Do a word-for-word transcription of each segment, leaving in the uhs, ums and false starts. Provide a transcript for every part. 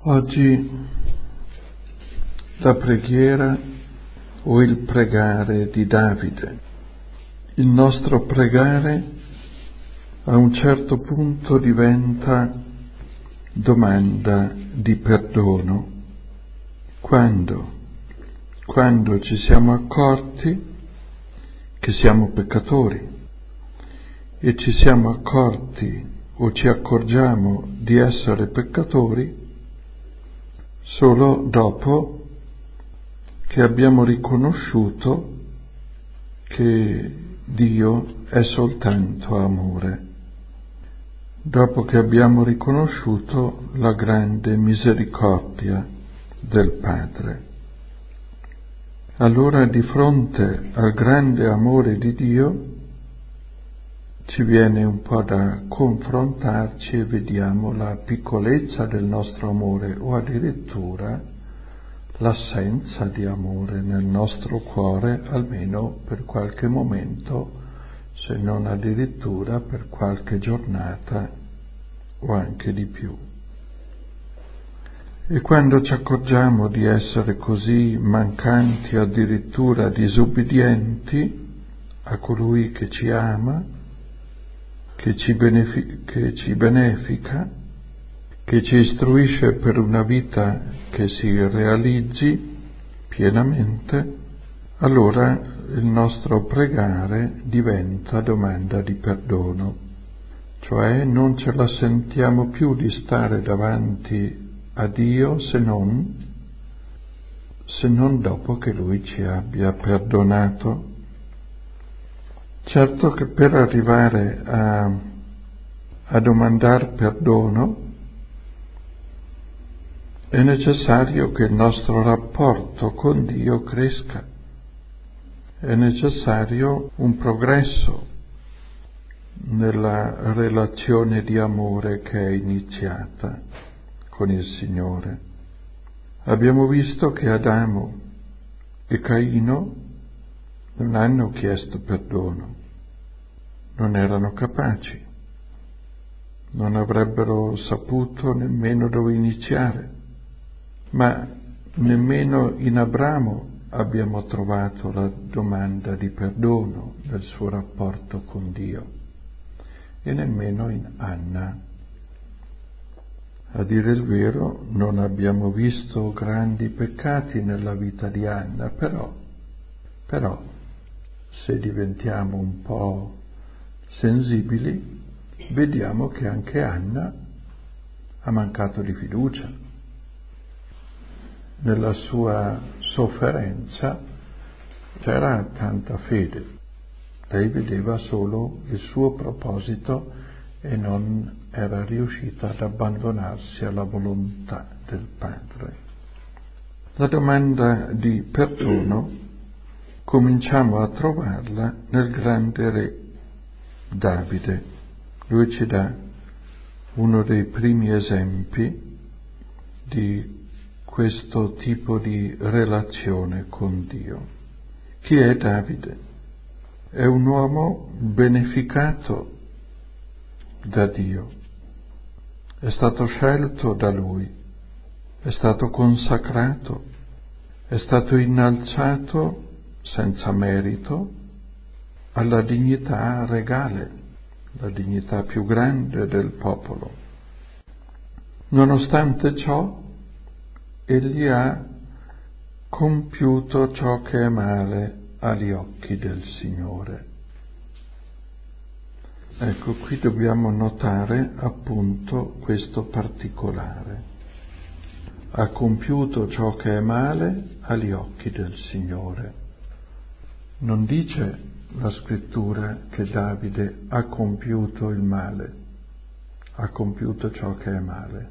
Oggi la preghiera o il pregare di Davide. Il nostro pregare a un certo punto diventa domanda di perdono. Quando? Quando ci siamo accorti che siamo peccatori e ci siamo accorti o ci accorgiamo di essere peccatori solo dopo che abbiamo riconosciuto che Dio è soltanto amore, dopo che abbiamo riconosciuto la grande misericordia del Padre. Allora, di fronte al grande amore di Dio, ci viene un po' da confrontarci e vediamo la piccolezza del nostro amore o addirittura l'assenza di amore nel nostro cuore, almeno per qualche momento, se non addirittura per qualche giornata o anche di più. E quando ci accorgiamo di essere così mancanti, addirittura disubbidienti a colui che ci ama, che ci, benefi- che ci benefica, che ci istruisce per una vita che si realizzi pienamente, allora il nostro pregare diventa domanda di perdono, cioè non ce la sentiamo più di stare davanti a Dio se non, se non dopo che Lui ci abbia perdonato. Certo che per arrivare a, a domandare perdono è necessario che il nostro rapporto con Dio cresca, è necessario un progresso nella relazione di amore che è iniziata con il Signore. Abbiamo visto che Adamo e Caino non hanno chiesto perdono, non erano capaci, non avrebbero saputo nemmeno dove iniziare, ma nemmeno in Abramo abbiamo trovato la domanda di perdono nel suo rapporto con Dio, e nemmeno in Anna. A dire il vero, non abbiamo visto grandi peccati nella vita di Anna, però, però se diventiamo un po' sensibili, vediamo che anche Anna ha mancato di fiducia. Nella sua sofferenza c'era tanta fede. Lei vedeva solo il suo proposito e non era riuscita ad abbandonarsi alla volontà del Padre. La domanda di perdono cominciamo a trovarla nel grande re Davide. Lui ci dà uno dei primi esempi di questo tipo di relazione con Dio. Chi è Davide? È un uomo beneficato da Dio, è stato scelto da Lui, è stato consacrato, è stato innalzato senza merito alla dignità regale, la dignità più grande del popolo. Nonostante ciò, egli ha compiuto ciò che è male agli occhi del Signore. Ecco, qui dobbiamo notare appunto questo particolare. Ha compiuto ciò che è male agli occhi del Signore. Non dice la Scrittura che Davide ha compiuto il male, ha compiuto ciò che è male,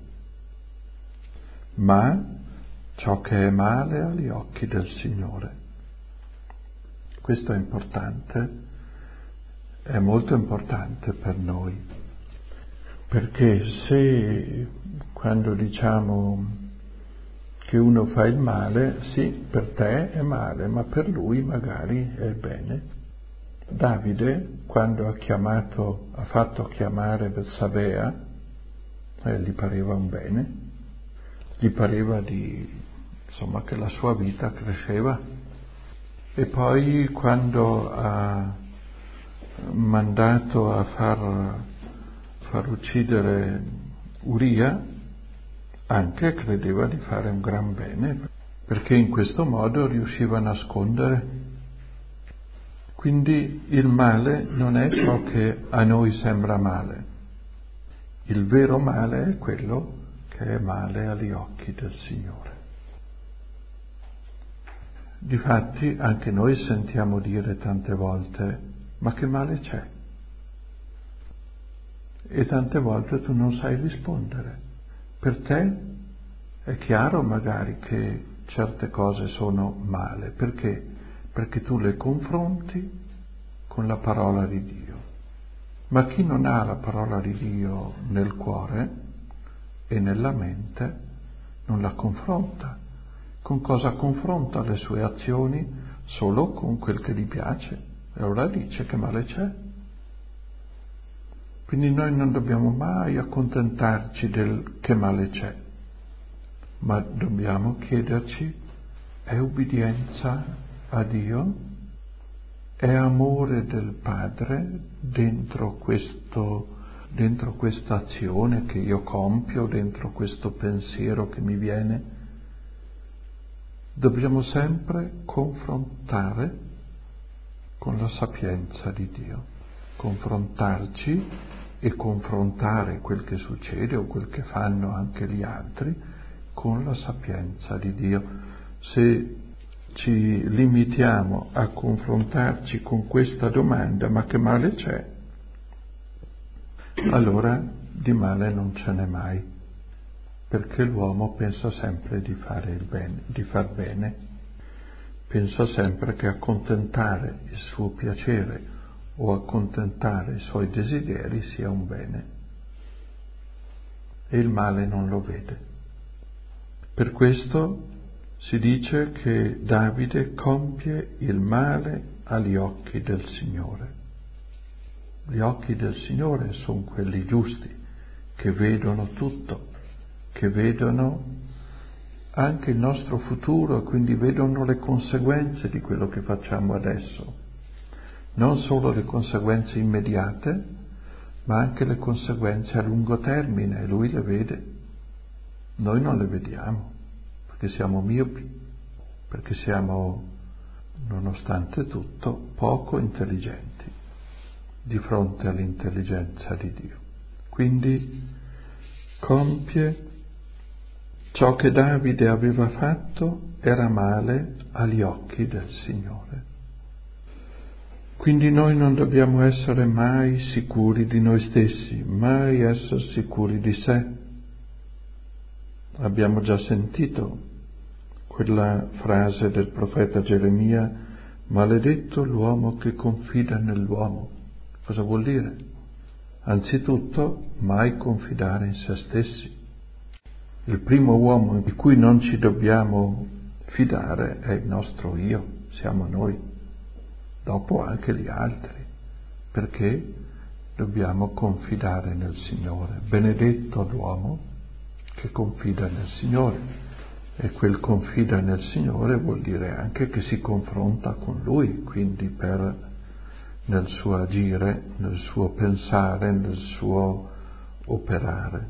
ma ciò che è male agli occhi del Signore. Questo è importante, è molto importante per noi, perché se quando diciamo che uno fa il male, sì, per te è male, ma per lui magari è bene. Davide, quando ha chiamato, ha fatto chiamare Betsabea, eh, gli pareva un bene. gli pareva di, insomma, che la sua vita cresceva. E poi quando ha mandato a far, far uccidere Uria, anche credeva di fare un gran bene, perché in questo modo riusciva a nascondere. Quindi il male non è ciò che a noi sembra male. Il vero male è quello che è male agli occhi del Signore. Difatti anche noi sentiamo dire tante volte: ma che male c'è? E tante volte tu non sai rispondere. Per te è chiaro magari che certe cose sono male. Perché? Perché tu le confronti con la parola di Dio. Ma chi non ha la parola di Dio nel cuore e nella mente non la confronta. Con cosa confronta le sue azioni? Solo con quel che gli piace. E allora dice che male c'è. Quindi noi non dobbiamo mai accontentarci del che male c'è, ma dobbiamo chiederci: è ubbidienza a Dio? È amore del Padre dentro questo, dentro questa azione che io compio, dentro questo pensiero che mi viene? Dobbiamo sempre confrontare con la sapienza di Dio, confrontarci e confrontare quel che succede o quel che fanno anche gli altri con la sapienza di Dio. Se ci limitiamo a confrontarci con questa domanda: ma che male c'è? Allora di male non ce n'è mai, perché l'uomo pensa sempre di fare il bene, di far bene, pensa sempre che accontentare il suo piacere o accontentare i suoi desideri sia un bene, e il male non lo vede. Per questo si dice che Davide compie il male agli occhi del Signore. Gli occhi del Signore sono quelli giusti, che vedono tutto, che vedono anche il nostro futuro e quindi vedono le conseguenze di quello che facciamo adesso. Non solo le conseguenze immediate, ma anche le conseguenze a lungo termine, e Lui le vede. Noi non le vediamo, perché siamo miopi, perché siamo, nonostante tutto, poco intelligenti di fronte all'intelligenza di Dio. Quindi compie ciò che Davide aveva fatto, era male agli occhi del Signore. Quindi noi non dobbiamo essere mai sicuri di noi stessi, mai essere sicuri di sé. Abbiamo già sentito quella frase del profeta Geremia: maledetto l'uomo che confida nell'uomo. Cosa vuol dire? Anzitutto, mai confidare in se stessi. Il primo uomo di cui non ci dobbiamo fidare è il nostro io, siamo noi, dopo anche gli altri, perché dobbiamo confidare nel Signore. Benedetto l'uomo che confida nel Signore, e quel confida nel Signore vuol dire anche che si confronta con Lui, quindi per nel suo agire, nel suo pensare, nel suo operare.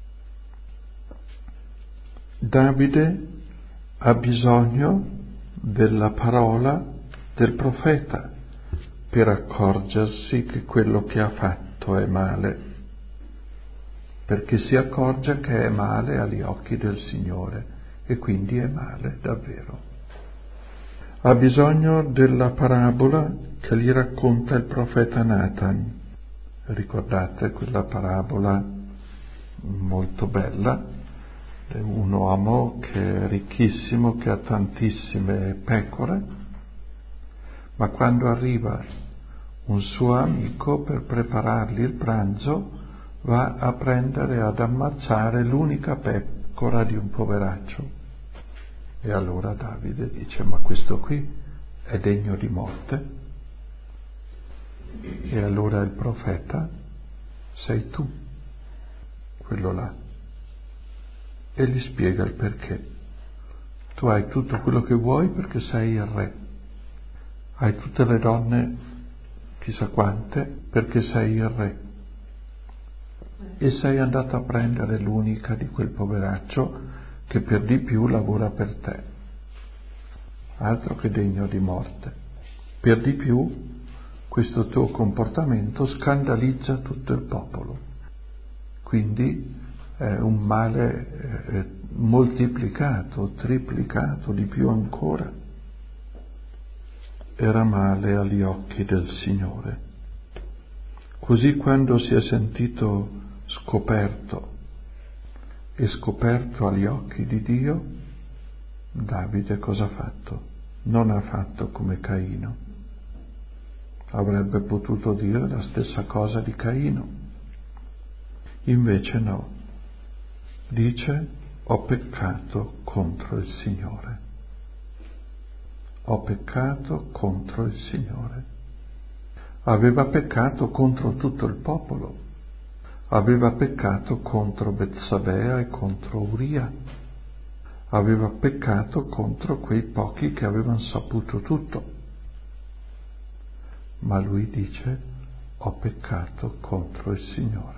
Davide ha bisogno della parola del profeta per accorgersi che quello che ha fatto è male, perché si accorge che è male agli occhi del Signore e quindi è male davvero. Ha bisogno della parabola che gli racconta il profeta Nathan. Ricordate quella parabola molto bella? È un uomo che è ricchissimo, che ha tantissime pecore, ma quando arriva un suo amico per preparargli il pranzo, va a prendere, ad ammazzare l'unica pecora di un poveraccio. E allora Davide dice: ma questo qui è degno di morte? E allora il profeta: sei tu quello là. e gli spiega il perché. Tu hai tutto quello che vuoi perché sei il re, hai tutte le donne, chissà quante, perché sei il re, e sei andato a prendere l'unica di quel poveraccio che per di più lavora per te, altro che degno di morte. Per di più questo tuo comportamento scandalizza tutto il popolo, quindi è un male eh, moltiplicato, triplicato, di più ancora. Era male agli occhi del Signore. Così quando si è sentito scoperto e scoperto agli occhi di Dio, Davide cosa ha fatto? Non ha fatto come Caino. Avrebbe potuto dire la stessa cosa di Caino. Invece no. Dice: ho peccato contro il Signore. Ho peccato contro il Signore. Aveva peccato contro tutto il popolo. Aveva peccato contro Betsabea e contro Uria. Aveva peccato contro quei pochi che avevano saputo tutto. Ma lui dice: ho peccato contro il Signore.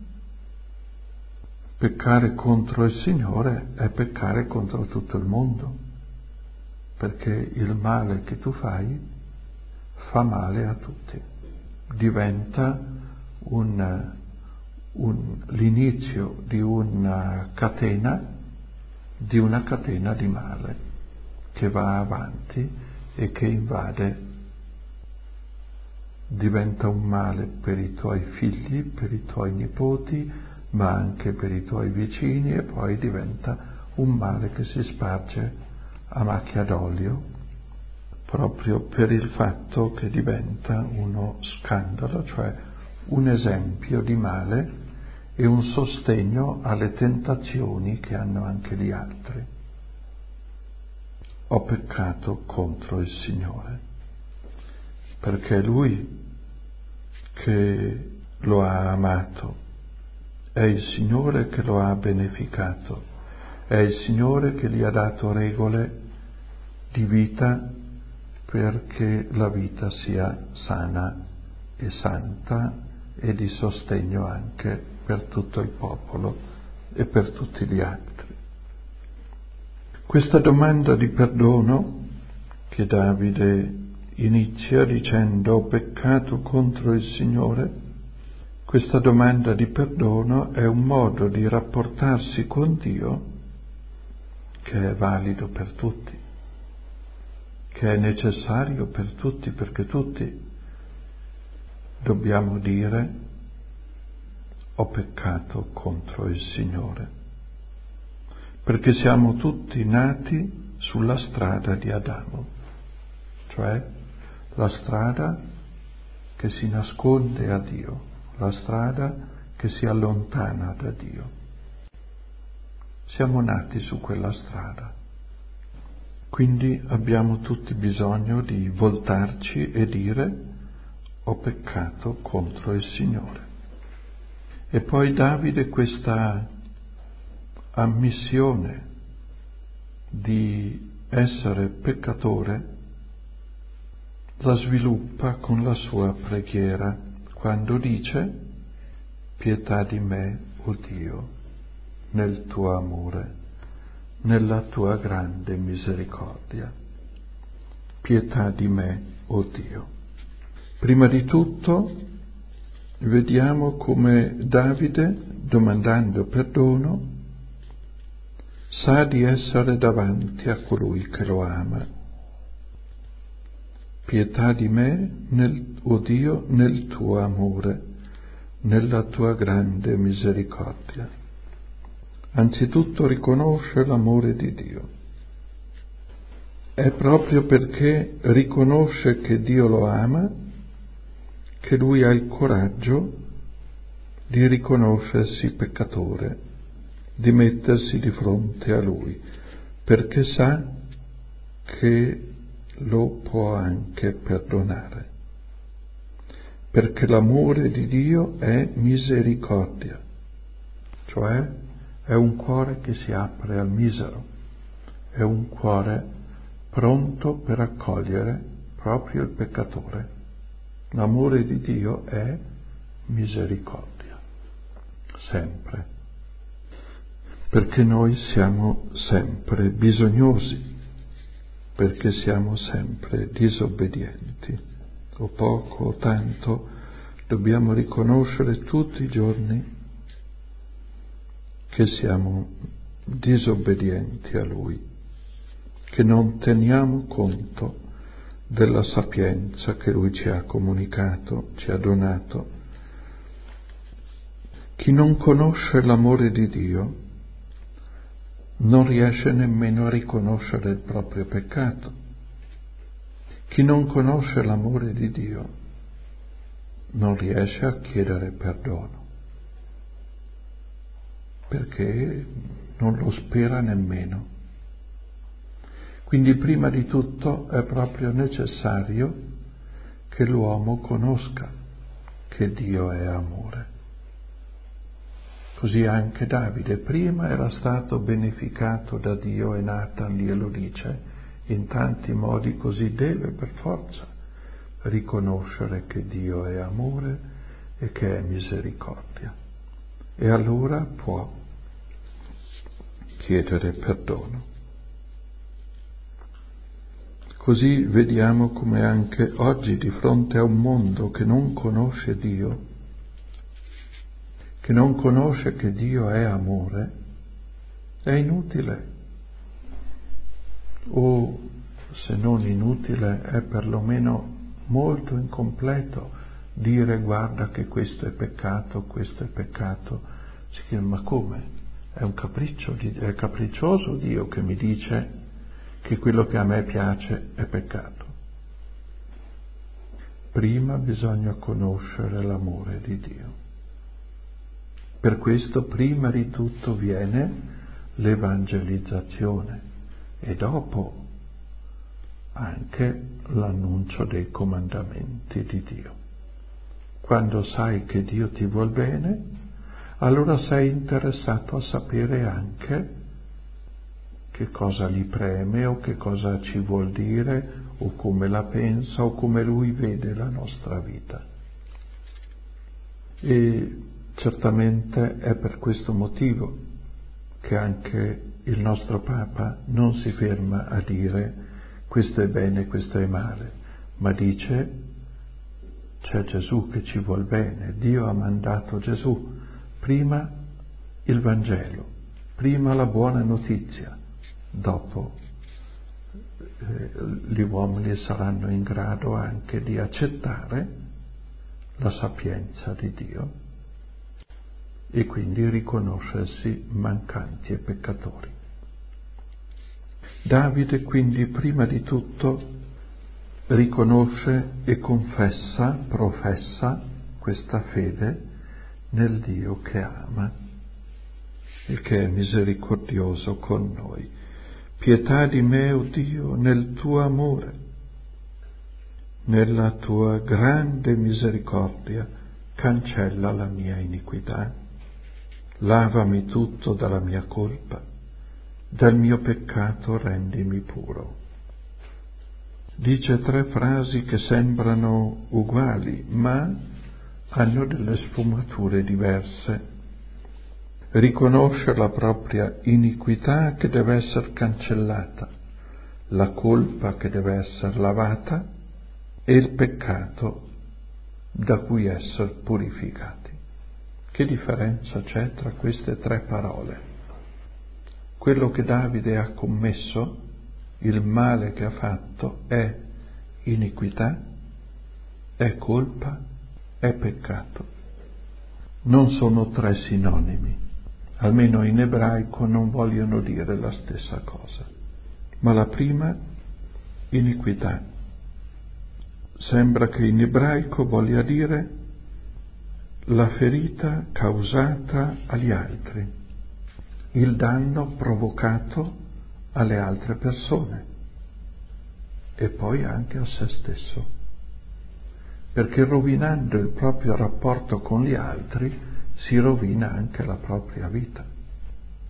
Peccare contro il Signore è peccare contro tutto il mondo, perché il male che tu fai fa male a tutti. Diventa un, un, l'inizio di una catena, di una catena di male che va avanti e che invade. Diventa un male per i tuoi figli, per i tuoi nipoti, ma anche per i tuoi vicini, e poi diventa un male che si sparge a macchia d'olio, proprio per il fatto che diventa uno scandalo, cioè un esempio di male e un sostegno alle tentazioni che hanno anche gli altri. Ho peccato contro il Signore, perché è Lui che lo ha amato, è il Signore che lo ha beneficato, è il Signore che gli ha dato regole di vita perché la vita sia sana e santa e di sostegno anche per tutto il popolo e per tutti gli altri. Questa domanda di perdono che Davide inizia dicendo: ho peccato contro il Signore, questa domanda di perdono è un modo di rapportarsi con Dio che è valido per tutti, che è necessario per tutti, perché tutti dobbiamo dire: ho peccato contro il Signore, perché siamo tutti nati sulla strada di Adamo, cioè la strada che si nasconde a Dio, la strada che si allontana da Dio. Siamo nati su quella strada, quindi abbiamo tutti bisogno di voltarci e dire: ho peccato contro il Signore. E poi Davide questa ammissione di essere peccatore la sviluppa con la sua preghiera, quando dice: pietà di me, o Dio, nel tuo amore, nella tua grande misericordia. Pietà di me, o Dio. Prima di tutto vediamo come Davide, domandando perdono, sa di essere davanti a colui che lo ama. Pietà di me, nel, o Dio, nel tuo amore, nella tua grande misericordia. Anzitutto riconosce l'amore di Dio. È proprio perché riconosce che Dio lo ama che lui ha il coraggio di riconoscersi peccatore, di mettersi di fronte a lui, perché sa che lo può anche perdonare, perché l'amore di Dio è misericordia, cioè è un cuore che si apre al misero, è un cuore pronto per accogliere proprio il peccatore. L'amore di Dio è misericordia, sempre, perché noi siamo sempre bisognosi, perché siamo sempre disobbedienti, o poco o tanto dobbiamo riconoscere tutti i giorni che siamo disobbedienti a Lui, che non teniamo conto della sapienza che Lui ci ha comunicato, ci ha donato. Chi non conosce l'amore di Dio non riesce nemmeno a riconoscere il proprio peccato. Chi non conosce l'amore di Dio non riesce a chiedere perdono, perché non lo spera nemmeno. Quindi prima di tutto è proprio necessario che l'uomo conosca che Dio è amore. Così anche Davide prima era stato beneficato da Dio e Nathan glielo dice in tanti modi, così deve per forza riconoscere che Dio è amore e che è misericordia. E allora può chiedere perdono. Così vediamo come anche oggi, di fronte a un mondo che non conosce Dio, che non conosce che Dio è amore, è inutile, o se non inutile è perlomeno molto incompleto dire guarda che questo è peccato, questo è peccato. Si chiede, ma come? È un capriccio, è capriccioso Dio che mi dice che quello che a me piace è peccato. Prima bisogna conoscere l'amore di Dio. Per questo prima di tutto viene l'evangelizzazione e dopo anche l'annuncio dei comandamenti di Dio. Quando sai che Dio ti vuol bene, allora sei interessato a sapere anche che cosa gli preme o che cosa ci vuol dire o come la pensa o come Lui vede la nostra vita. E certamente è per questo motivo che anche il nostro Papa non si ferma a dire questo è bene, questo è male, ma dice c'è Gesù che ci vuol bene, Dio ha mandato Gesù, prima il Vangelo, prima la buona notizia, dopo eh, gli uomini saranno in grado anche di accettare la sapienza di Dio e quindi riconoscersi mancanti e peccatori. Davide quindi prima di tutto riconosce e confessa, professa questa fede nel Dio che ama e che è misericordioso con noi. Pietà di me, o Dio, nel tuo amore, nella tua grande misericordia, cancella la mia iniquità, lavami tutto dalla mia colpa, dal mio peccato rendimi puro. Dice tre frasi che sembrano uguali, ma hanno delle sfumature diverse. Riconosce la propria iniquità che deve essere cancellata, la colpa che deve essere lavata e il peccato da cui essere purificati. Che differenza c'è tra queste tre parole? Quello che Davide ha commesso, il male che ha fatto, è iniquità, è colpa, è peccato. Non sono tre sinonimi, almeno in ebraico non vogliono dire la stessa cosa. Ma la prima, iniquità, sembra che in ebraico voglia dire la ferita causata agli altri, il danno provocato alle altre persone e poi anche a se stesso, perché rovinando il proprio rapporto con gli altri si rovina anche la propria vita.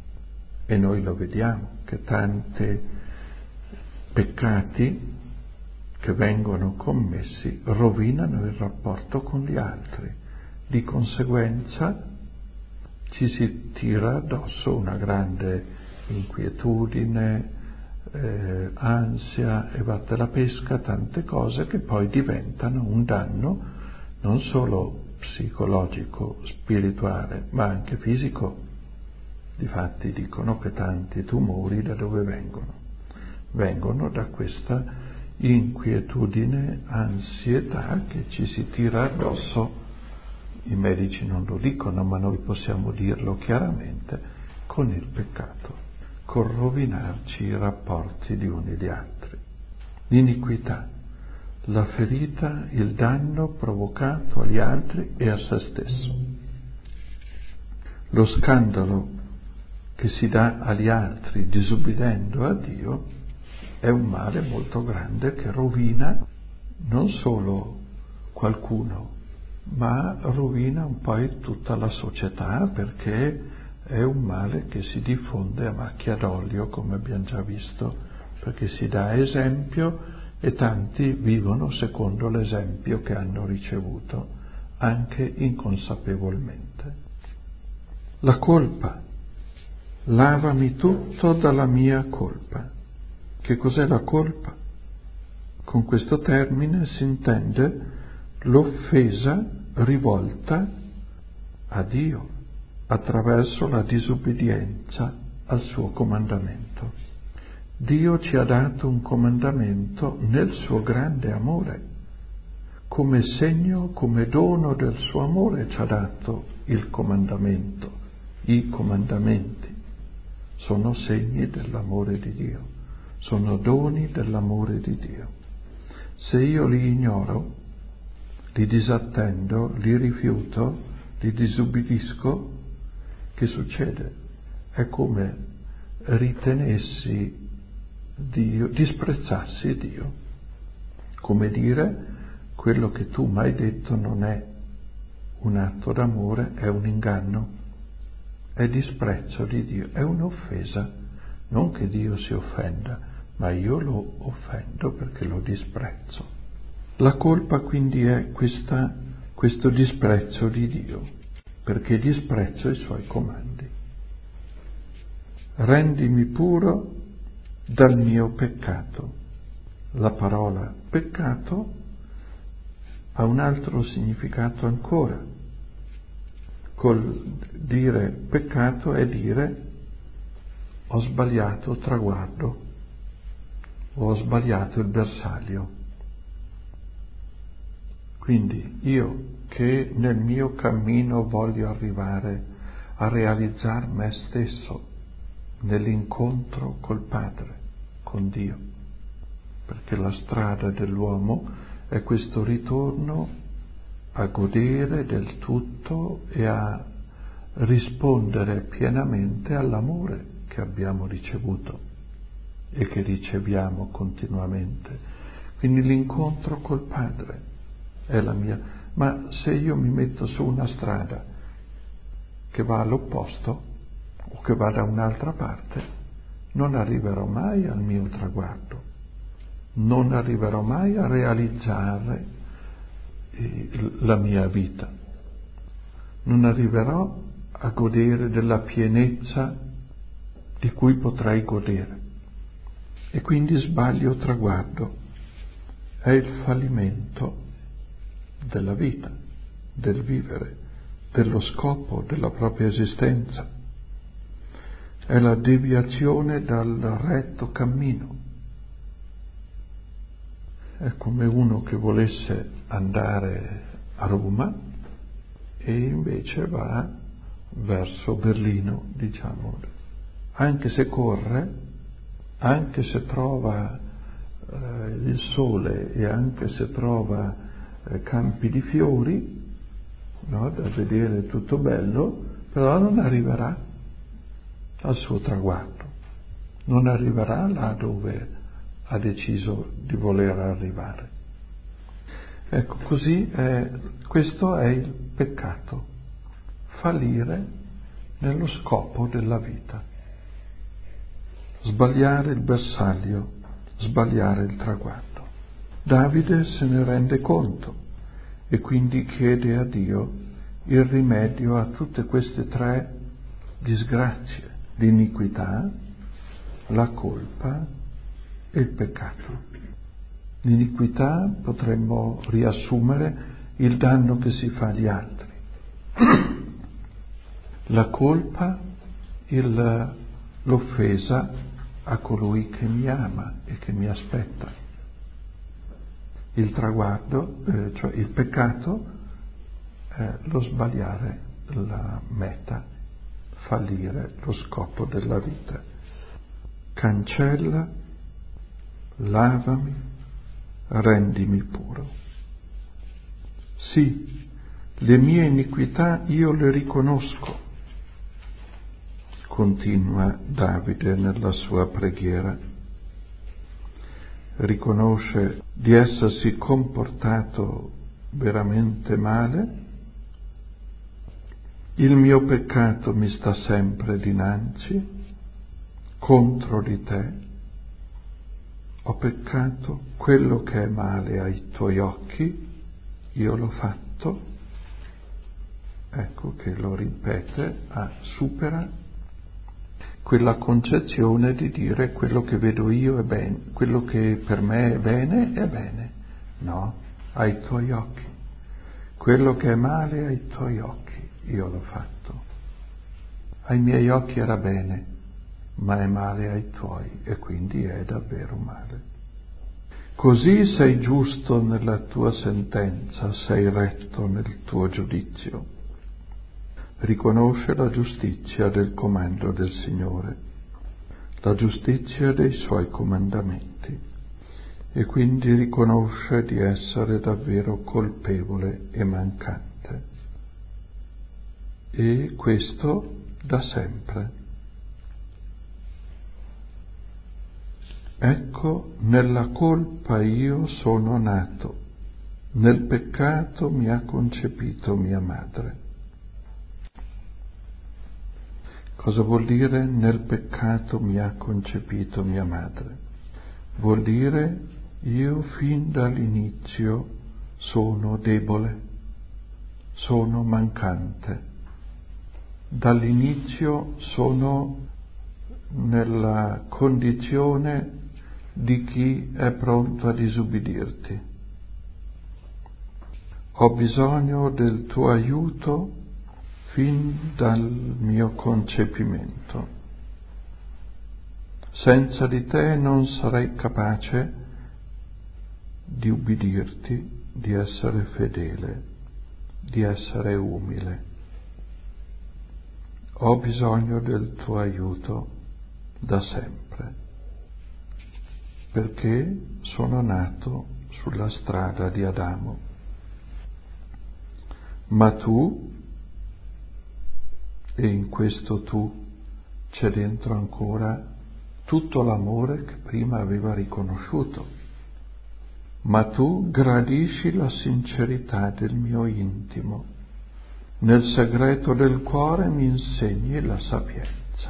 E noi lo vediamo, che tanti peccati che vengono commessi rovinano il rapporto con gli altri. Di conseguenza ci si tira addosso una grande inquietudine, eh, ansia e vatte la pesca, tante cose che poi diventano un danno non solo psicologico, spirituale, ma anche fisico. Difatti dicono che tanti tumori da dove vengono? Vengono da questa inquietudine, ansietà che ci si tira addosso. I medici non lo dicono, ma noi possiamo dirlo chiaramente, con il peccato, con rovinarci i rapporti gli uni gli altri. L'iniquità, la ferita, il danno provocato agli altri e a se stesso. Lo scandalo che si dà agli altri disubbidendo a Dio è un male molto grande che rovina non solo qualcuno, ma rovina un po' tutta la società, perché è un male che si diffonde a macchia d'olio, come abbiamo già visto, perché si dà esempio e tanti vivono secondo l'esempio che hanno ricevuto, anche inconsapevolmente. La colpa. Lavami tutto dalla mia colpa. Che cos'è la colpa? Con questo termine si intende l'offesa rivolta a Dio attraverso la disubbidienza al suo comandamento. Dio ci ha dato un comandamento nel suo grande amore, come segno, come dono del suo amore ci ha dato il comandamento, i comandamenti. Sono segni dell'amore di Dio, sono doni dell'amore di Dio. Se io li ignoro, li disattendo, li rifiuto, li disubbidisco, che succede? È come ritenessi Dio, disprezzassi Dio. Come dire, quello che tu mi hai detto non è un atto d'amore, è un inganno, è disprezzo di Dio, è un'offesa. Non che Dio si offenda, ma io lo offendo perché lo disprezzo. La colpa quindi è questa, questo disprezzo di Dio, perché disprezzo i suoi comandi. Rendimi puro dal mio peccato. La parola peccato ha un altro significato ancora. Col dire peccato è dire ho sbagliato traguardo, o ho sbagliato il bersaglio. Quindi io che nel mio cammino voglio arrivare a realizzare me stesso nell'incontro col Padre, con Dio, perché la strada dell'uomo è questo ritorno a godere del tutto e a rispondere pienamente all'amore che abbiamo ricevuto e che riceviamo continuamente. Quindi l'incontro col Padre è la mia. Ma se io mi metto su una strada che va all'opposto o che va da un'altra parte, non arriverò mai al mio traguardo, non arriverò mai a realizzare la mia vita, non arriverò a godere della pienezza di cui potrei godere, e quindi sbaglio traguardo. È il fallimento della vita, del vivere, dello scopo della propria esistenza. È la deviazione dal retto cammino. È come uno che volesse andare a Roma e invece va verso Berlino, diciamo. Anche se corre, anche se trova eh, il sole e anche se trova eh, campi di fiori, no, da vedere tutto bello, però non arriverà al suo traguardo, non arriverà là dove ha deciso di voler arrivare. Ecco, così è, questo è il peccato, fallire nello scopo della vita. sbagliare il bersaglio, sbagliare il traguardo. Davide se ne rende conto e quindi chiede a Dio il rimedio a tutte queste tre disgrazie: l'iniquità, la colpa e il peccato. L'iniquità potremmo riassumere il danno che si fa agli altri. La colpa, il, l'offesa a colui che mi ama e che mi aspetta. Il traguardo, eh, cioè il peccato, eh, lo sbagliare la meta, fallire lo scopo della vita. Cancella, lavami, rendimi puro. Sì, le mie iniquità io le riconosco, continua Davide nella sua preghiera. Riconosce di essersi comportato veramente male. Il mio peccato mi sta sempre dinanzi, contro di te. Ho peccato, quello che è male ai tuoi occhi, io l'ho fatto. Ecco che lo ripete, ah, supera quella concezione di dire quello che vedo io è bene, quello che per me è bene è bene. No, ai tuoi occhi. Quello che è male ai tuoi occhi, io l'ho fatto. Ai miei occhi era bene, ma è male ai tuoi e quindi è davvero male. Così sei giusto nella tua sentenza, sei retto nel tuo giudizio. Riconosce la giustizia del comando del Signore, la giustizia dei Suoi comandamenti, e quindi riconosce di essere davvero colpevole e mancante. E questo da sempre. Ecco, nella colpa io sono nato, nel peccato mi ha concepito mia madre. Cosa vuol dire nel peccato mi ha concepito mia madre? Vuol dire io fin dall'inizio sono debole, sono mancante. Dall'inizio sono nella condizione di chi è pronto a disubbidirti. Ho bisogno del tuo aiuto fin dal mio concepimento. Senza di te non sarei capace di ubbidirti, di essere fedele, di essere umile. Ho bisogno del tuo aiuto da sempre, perché sono nato sulla strada di Adamo. Ma tu, e in questo tu c'è dentro ancora tutto l'amore che prima aveva riconosciuto, ma tu gradisci la sincerità del mio intimo, nel segreto del cuore mi insegni la sapienza.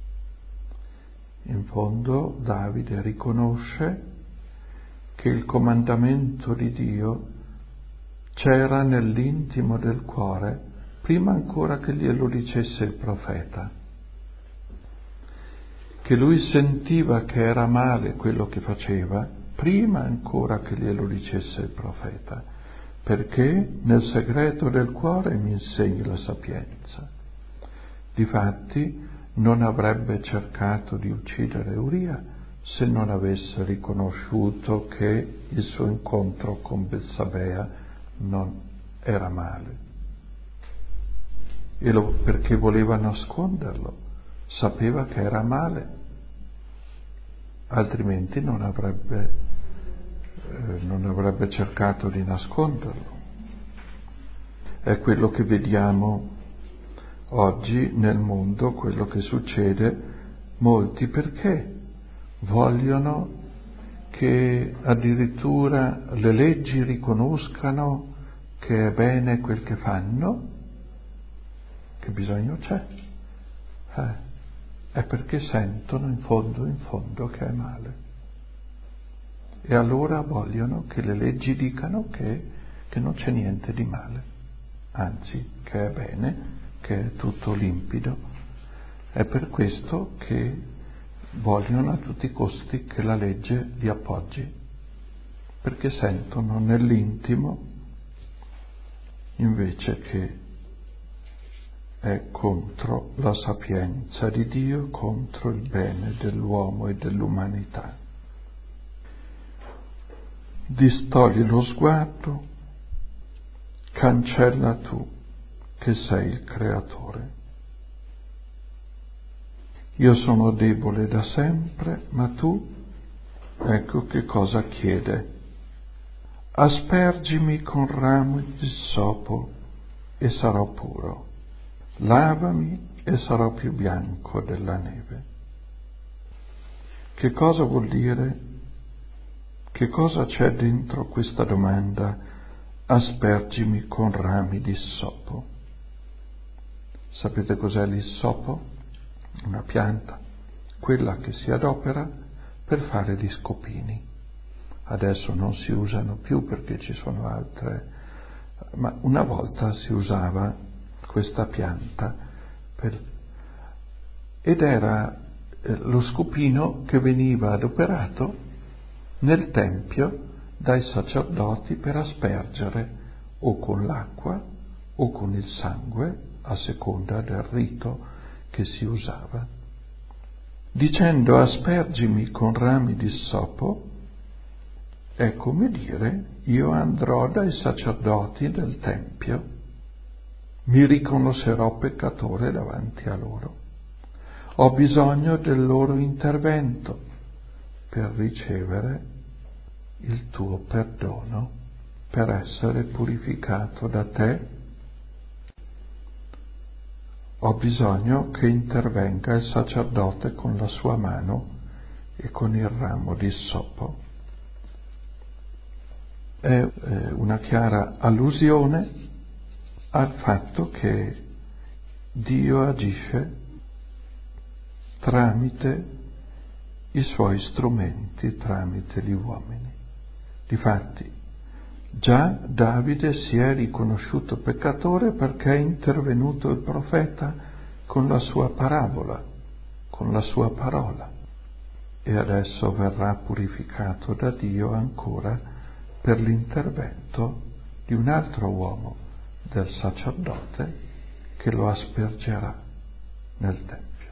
In fondo Davide riconosce che il comandamento di Dio c'era nell'intimo del cuore prima ancora che glielo dicesse il profeta, che lui sentiva che era male quello che faceva prima ancora che glielo dicesse il profeta, perché nel segreto del cuore mi insegni la sapienza. Difatti non avrebbe cercato di uccidere Uria se non avesse riconosciuto che il suo incontro con Betsabea non era male. E lo, perché voleva nasconderlo, sapeva che era male, altrimenti non avrebbe, eh, non avrebbe cercato di nasconderlo. È quello che vediamo oggi nel mondo, quello che succede. Molti perché vogliono che addirittura le leggi riconoscano che è bene quel che fanno. Che bisogno c'è? Eh. è perché sentono in fondo, in fondo che è male. E allora vogliono che le leggi dicano che, che non c'è niente di male, anzi che è bene, che è tutto limpido. È per questo che vogliono a tutti i costi che la legge li appoggi, perché sentono nell'intimo invece che è contro la sapienza di Dio, contro il bene dell'uomo e dell'umanità. Distogli lo sguardo, cancella tu che sei il creatore. Io sono debole da sempre, ma tu, ecco che cosa chiede. Aspergimi con rami di sopo e sarò puro. Lavami e sarò più bianco della neve. Che cosa vuol dire? Che cosa c'è dentro questa domanda? Aspergimi con rami di soppo. Sapete cos'è l'issopo? Una pianta, quella che si adopera per fare gli scopini. Adesso non si usano più perché ci sono altre, ma una volta si usava questa pianta per, ed era eh, lo scopino che veniva adoperato nel tempio dai sacerdoti per aspergere o con l'acqua o con il sangue, a seconda del rito che si usava. Dicendo aspergimi con rami di sopo, è come dire io andrò dai sacerdoti del tempio, mi riconoscerò peccatore davanti a loro, ho bisogno del loro intervento per ricevere il tuo perdono, per essere purificato da te. Ho bisogno che intervenga il sacerdote con la sua mano e con il ramo di sopo. È una chiara allusione al fatto che Dio agisce tramite i suoi strumenti, tramite gli uomini. Difatti, già Davide si è riconosciuto peccatore perché è intervenuto il profeta con la sua parabola, con la sua parola, e adesso verrà purificato da Dio ancora per l'intervento di un altro uomo, del sacerdote, che lo aspergerà nel Tempio.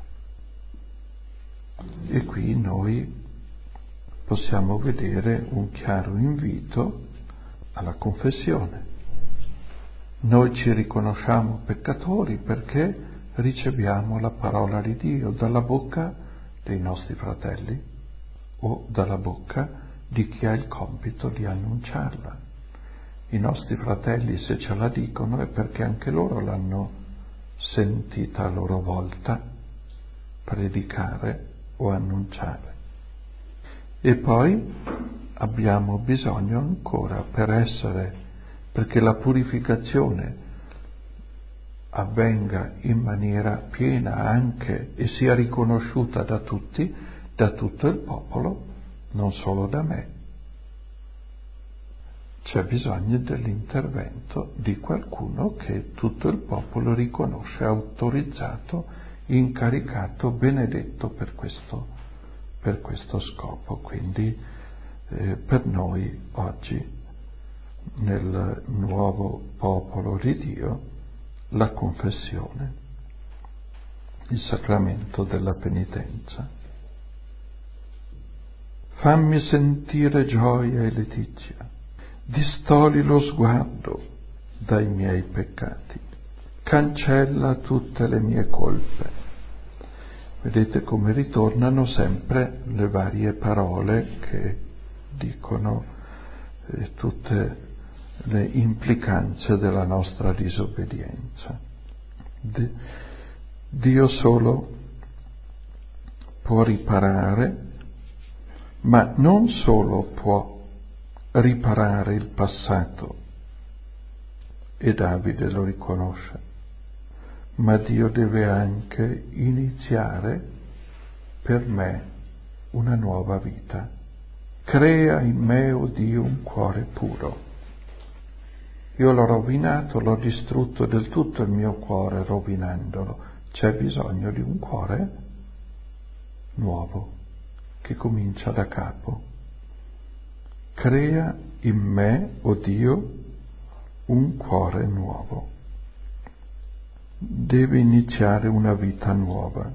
E qui noi possiamo vedere un chiaro invito alla confessione. Noi ci riconosciamo peccatori perché riceviamo la parola di Dio dalla bocca dei nostri fratelli o dalla bocca di chi ha il compito di annunciarla. I nostri fratelli, se ce la dicono, è perché anche loro l'hanno sentita a loro volta predicare o annunciare. E poi abbiamo bisogno ancora per essere, perché la purificazione avvenga in maniera piena anche e sia riconosciuta da tutti, da tutto il popolo, non solo da me. C'è bisogno dell'intervento di qualcuno che tutto il popolo riconosce autorizzato, incaricato, benedetto per questo, per questo scopo. Quindi eh, per noi oggi, nel nuovo popolo di Dio, la confessione, il sacramento della penitenza. Fammi sentire gioia e letizia, distoli lo sguardo dai miei peccati, cancella tutte le mie colpe. Vedete come ritornano sempre le varie parole che dicono eh, tutte le implicanze della nostra disobbedienza. D- Dio solo può riparare, ma non solo può riparare il passato, e Davide lo riconosce, ma Dio deve anche iniziare per me una nuova vita. Crea in me, o Dio, un cuore puro. Io l'ho rovinato, l'ho distrutto del tutto il mio cuore rovinandolo. C'è bisogno di un cuore nuovo che comincia da capo. Crea in me, o Dio, un cuore nuovo. Deve iniziare una vita nuova,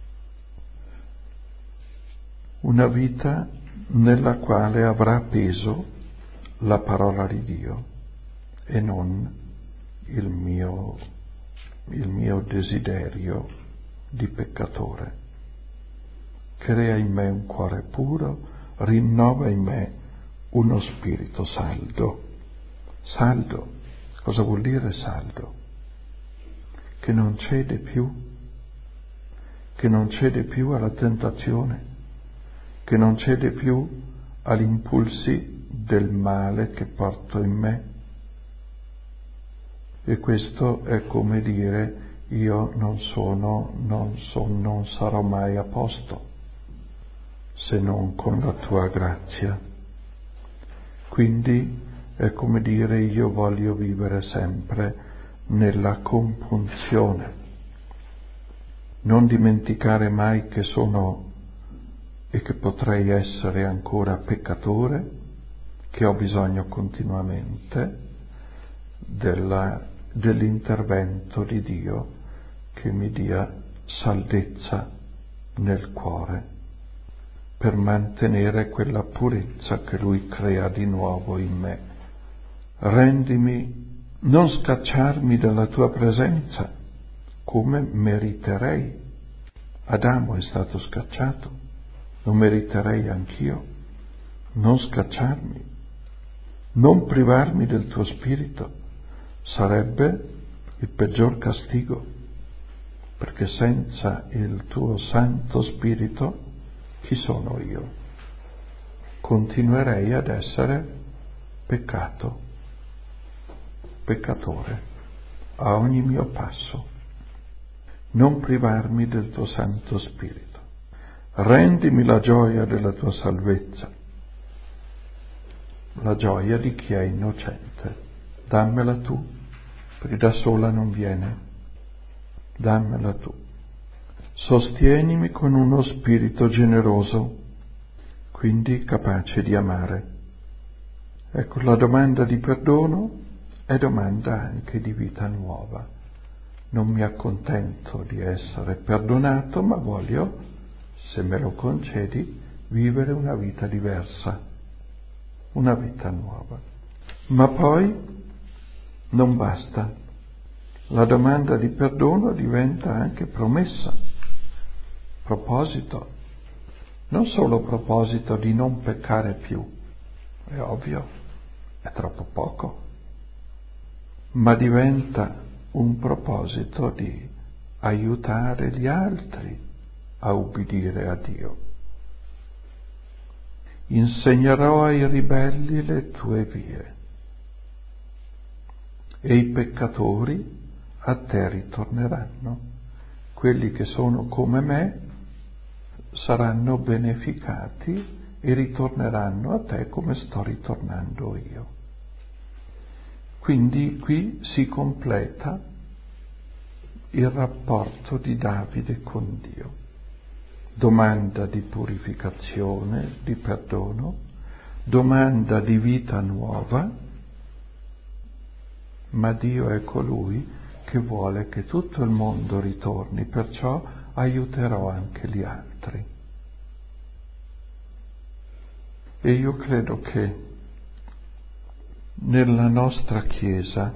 una vita nella quale avrà peso la parola di Dio e non il mio, il mio desiderio di peccatore. Crea in me un cuore puro, rinnova in me uno spirito saldo. Saldo, cosa vuol dire saldo? Che non cede più, che non cede più alla tentazione, che non cede più agli impulsi del male che porto in me. E questo è come dire: io non sono, non sono, non sarò mai a posto se non con la tua grazia. Quindi è come dire: io voglio vivere sempre nella compunzione, non dimenticare mai che sono e che potrei essere ancora peccatore, che ho bisogno continuamente della, dell'intervento di Dio che mi dia salvezza nel cuore per mantenere quella purezza che Lui crea di nuovo in me. Rendimi, non scacciarmi dalla tua presenza come meriterei. Adamo è stato scacciato, lo meriterei anch'io. Non scacciarmi, non privarmi del tuo spirito, sarebbe il peggior castigo, perché senza il tuo Santo Spirito chi sono io? Continuerei ad essere peccato, peccatore, a ogni mio passo. Non privarmi del tuo Santo Spirito. Rendimi la gioia della tua salvezza, la gioia di chi è innocente. Dammela tu, perché da sola non viene. Dammela tu. Sostienimi con uno spirito generoso, quindi capace di amare. Ecco, la domanda di perdono è domanda anche di vita nuova. Non mi accontento di essere perdonato, ma voglio, se me lo concedi, vivere una vita diversa, una vita nuova. Ma poi non basta. La domanda di perdono diventa anche promessa, proposito. Non solo proposito di non peccare più, è ovvio, è troppo poco, ma diventa un proposito di aiutare gli altri a ubbidire a Dio. Insegnerò ai ribelli le tue vie e i peccatori a te ritorneranno. Quelli che sono come me saranno beneficati e ritorneranno a te come sto ritornando io. Quindi qui si completa il rapporto di Davide con Dio. Domanda di purificazione, di perdono, domanda di vita nuova, ma Dio è colui che vuole che tutto il mondo ritorni, perciò aiuterò anche gli altri. E io credo che nella nostra Chiesa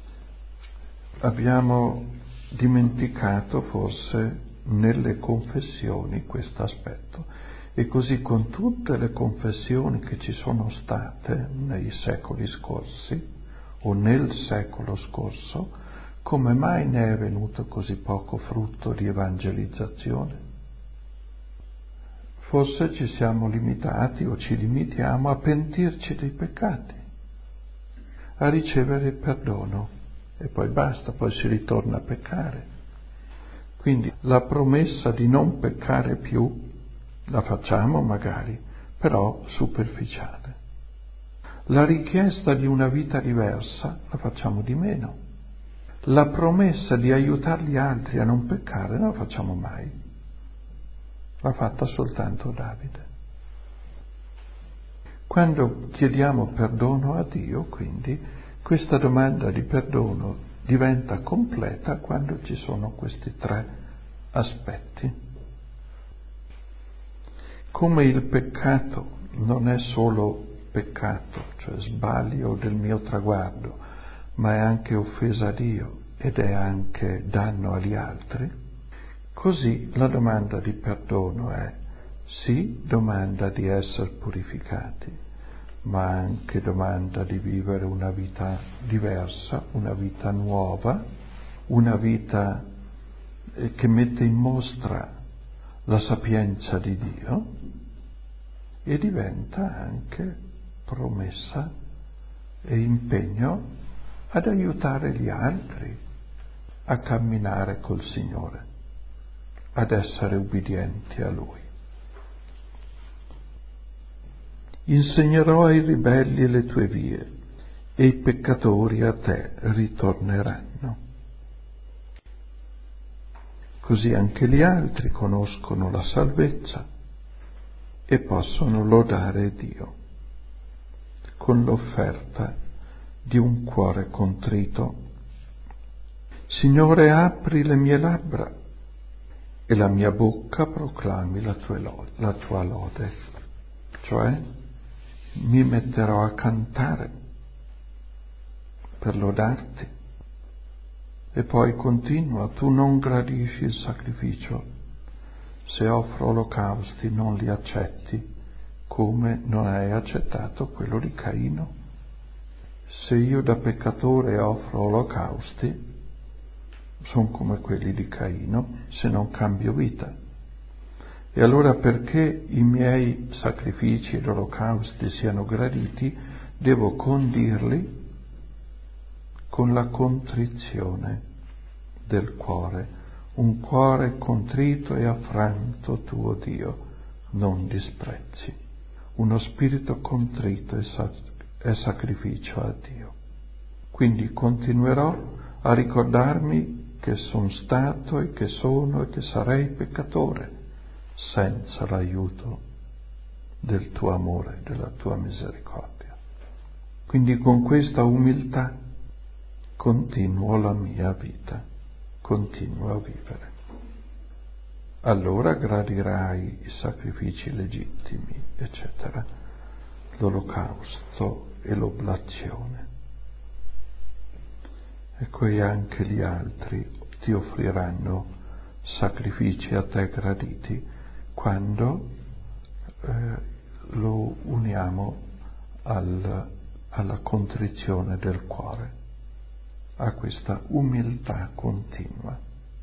abbiamo dimenticato forse nelle confessioni questo aspetto, e così con tutte le confessioni che ci sono state nei secoli scorsi o nel secolo scorso, come mai ne è venuto così poco frutto di evangelizzazione? Forse ci siamo limitati o ci limitiamo a pentirci dei peccati, a ricevere il perdono e poi basta, poi si ritorna a peccare. Quindi la promessa di non peccare più La facciamo magari, però superficiale. La richiesta di una vita diversa la facciamo di meno. La promessa di aiutare gli altri a non peccare non la facciamo mai. L'ha fatta soltanto Davide. Quando chiediamo perdono a Dio, quindi, questa domanda di perdono diventa completa quando ci sono questi tre aspetti. Come il peccato non è solo peccato, cioè sbaglio del mio traguardo, ma è anche offesa a Dio ed è anche danno agli altri, così la domanda di perdono è sì, domanda di essere purificati, ma anche domanda di vivere una vita diversa, una vita nuova, una vita che mette in mostra la sapienza di Dio e diventa anche promessa e impegno ad aiutare gli altri a camminare col Signore, ad essere ubbidienti a Lui. Insegnerò ai ribelli le tue vie e i peccatori a te ritorneranno. Così anche gli altri conoscono la salvezza e possono lodare Dio con l'offerta di un cuore contrito. Signore, apri le mie labbra e la mia bocca proclami la tua lode, la tua lode. Cioè, mi metterò a cantare per lodarti. E poi continua, tu non gradisci il sacrificio, se offro olocausti non li accetti, come non hai accettato quello di Caino. Se io da peccatore offro olocausti, sono come quelli di Caino, se non cambio vita. E allora perché i miei sacrifici ed olocausti siano graditi, devo condirli con la contrizione del cuore, un cuore contrito e affranto tuo Dio non disprezzi. Uno spirito contrito è, sac- è sacrificio a Dio. Quindi continuerò a ricordarmi che sono stato e che sono e che sarei peccatore senza l'aiuto del tuo amore, della tua misericordia. Quindi con questa umiltà continuo la mia vita, continuo a vivere. Allora gradirai i sacrifici legittimi, eccetera, l'olocausto e l'oblazione. E poi anche gli altri ti offriranno sacrifici a te graditi quando eh, lo uniamo al, alla contrizione del cuore, a questa umiltà continua.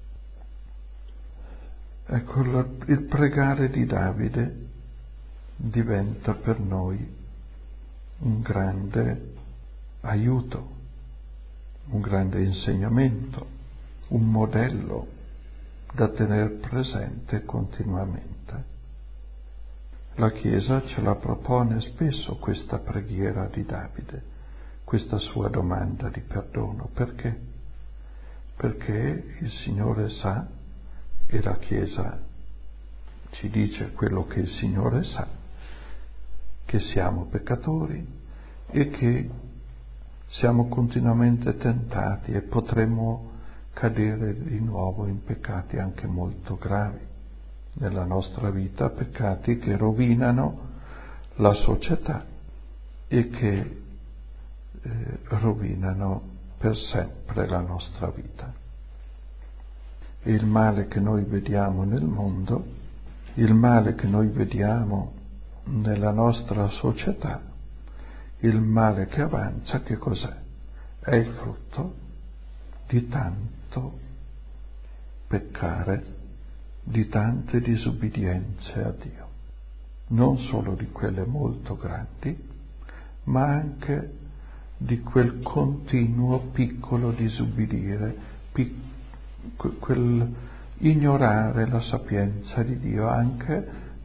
Ecco, il pregare di Davide diventa per noi un grande aiuto, un grande insegnamento, un modello da tenere presente continuamente. La Chiesa ce la propone spesso questa preghiera di Davide, questa sua domanda di perdono. Perché? Perché il Signore sa, e la Chiesa ci dice quello che il Signore sa, che siamo peccatori e che siamo continuamente tentati e potremmo cadere di nuovo in peccati anche molto gravi nella nostra vita, peccati che rovinano la società e che eh, rovinano per sempre la nostra vita. E il male che noi vediamo nel mondo, il male che noi vediamo nella nostra società, il male che avanza, che cos'è? È il frutto di tanto peccare, di tante disubbidienze a Dio, non solo di quelle molto grandi, ma anche di quel continuo piccolo disubbidire, pic- quel ignorare la sapienza di Dio anche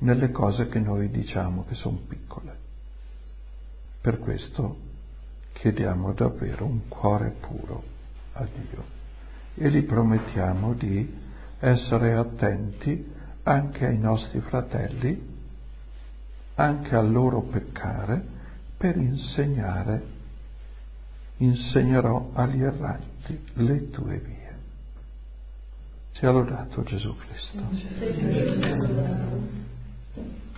nelle cose che noi diciamo che sono piccole. Per questo chiediamo davvero un cuore puro a Dio e gli promettiamo di essere attenti anche ai nostri fratelli, anche al loro peccare, per insegnare, insegnerò agli erranti le tue vie. Sia lodato Gesù Cristo.